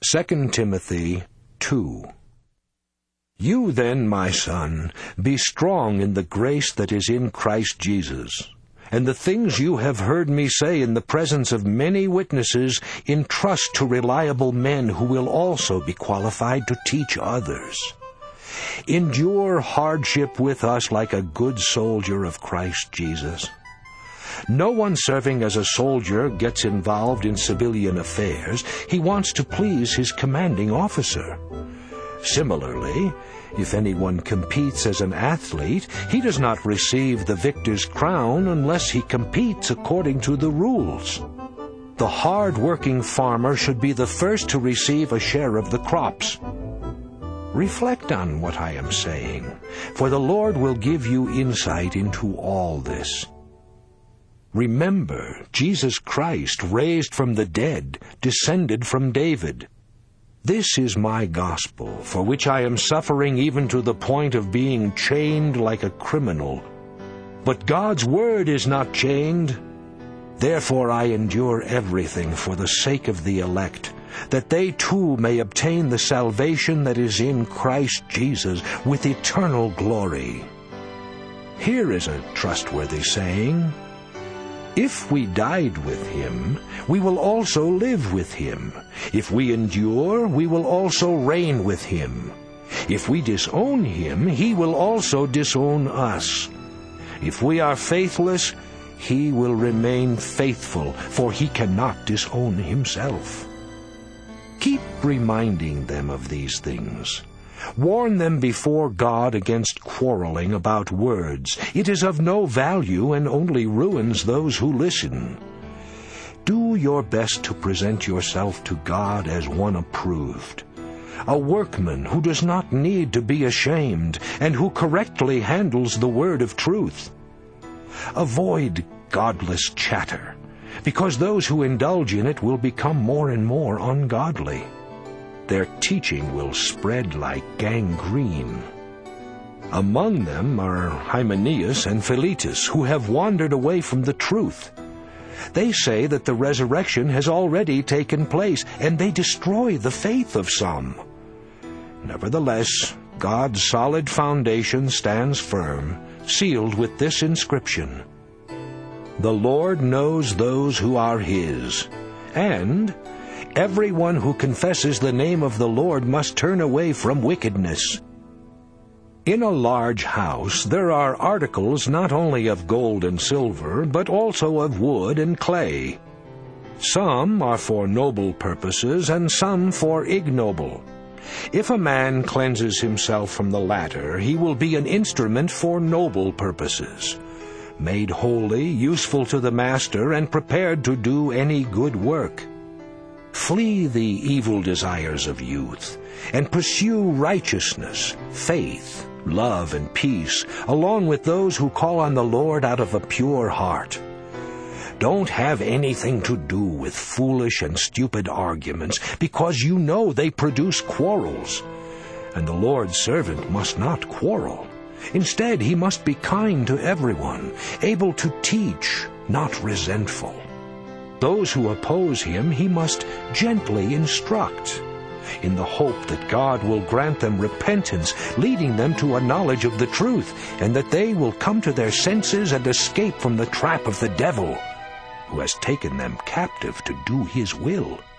2 Timothy 2. You then, my son, be strong in the grace that is in Christ Jesus. And the things you have heard me say in the presence of many witnesses, entrust to reliable men who will also be qualified to teach others. Endure hardship with us like a good soldier of Christ Jesus. No one serving as a soldier gets involved in civilian affairs. He wants to please his commanding officer. Similarly, if anyone competes as an athlete, he does not receive the victor's crown unless he competes according to the rules. The hard-working farmer should be the first to receive a share of the crops. Reflect on what I am saying, for the Lord will give you insight into all this. Remember, Jesus Christ, raised from the dead, descended from David. This is my gospel, for which I am suffering even to the point of being chained like a criminal. But God's word is not chained. Therefore I endure everything for the sake of the elect, that they too may obtain the salvation that is in Christ Jesus with eternal glory. Here is a trustworthy saying: if we died with him, we will also live with him. If we endure, we will also reign with him. If we disown him, he will also disown us. If we are faithless, he will remain faithful, for he cannot disown himself. Keep reminding them of these things. Warn them before God against quarreling about words. It is of no value and only ruins those who listen. Do your best to present yourself to God as one approved, a workman who does not need to be ashamed and who correctly handles the word of truth. Avoid godless chatter, because those who indulge in it will become more and more ungodly. Their teaching will spread like gangrene. Among them are Hymenaeus and Philetus, who have wandered away from the truth. They say that the resurrection has already taken place, and they destroy the faith of some. Nevertheless, God's solid foundation stands firm, sealed with this inscription: The Lord knows those who are his, and everyone who confesses the name of the Lord must turn away from wickedness. In a large house there are articles not only of gold and silver, but also of wood and clay. Some are for noble purposes, and some for ignoble. If a man cleanses himself from the latter, he will be an instrument for noble purposes, made holy, useful to the master, and prepared to do any good work. Flee the evil desires of youth, and pursue righteousness, faith, love, and peace, along with those who call on the Lord out of a pure heart. Don't have anything to do with foolish and stupid arguments, because you know they produce quarrels. And the Lord's servant must not quarrel. Instead, he must be kind to everyone, able to teach, not resentful. Those who oppose him he must gently instruct, in the hope that God will grant them repentance, leading them to a knowledge of the truth, and that they will come to their senses and escape from the trap of the devil, who has taken them captive to do his will.